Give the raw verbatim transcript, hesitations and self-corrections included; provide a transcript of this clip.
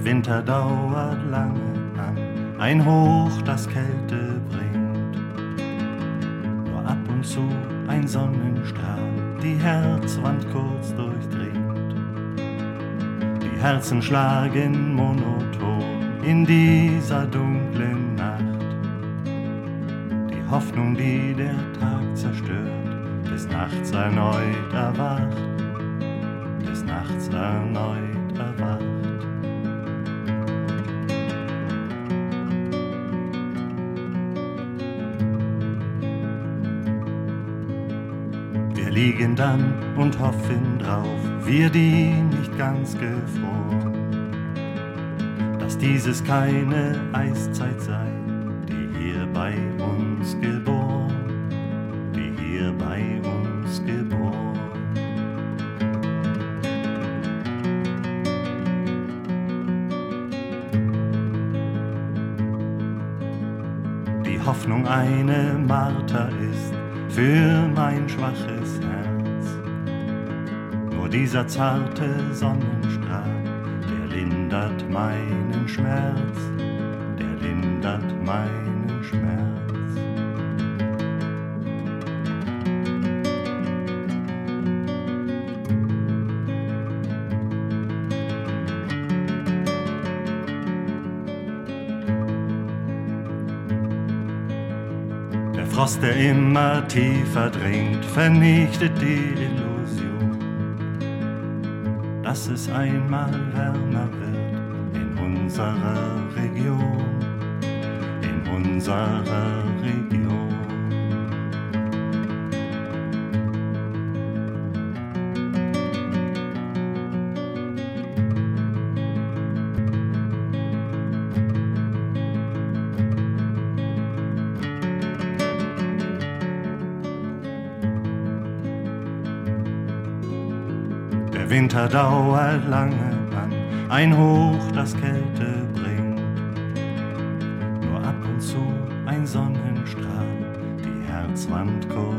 Winter dauert lange an, ein Hoch, das Kälte bringt. Nur ab und zu ein Sonnenstrahl, die Herzwand kurz durchdringt. Die Herzen schlagen monoton in dieser dunklen Nacht. Die Hoffnung, die der Tag zerstört, des Nachts erneut erwacht, des Nachts erneut erwacht. Wir liegen dann und hoffen drauf, wir die nicht ganz gefroren, dass dieses keine Eiszeit sei, die hier bei uns geboren, die hier bei uns geboren. Die Hoffnung eine Marter ist für mein schwaches Herz. Nur dieser zarte Sonnenstrahl, der lindert meinen Schmerz, der lindert meinen Schmerz. Der Frost, der immer tiefer dringt, vernichtet die Illusion, dass es einmal wärmer wird in unserer Region, in unserer Region. Der Winter dauert lange an, ein Hoch, das Kälte bringt. Nur ab und zu ein Sonnenstrahl, die Herzwand kurz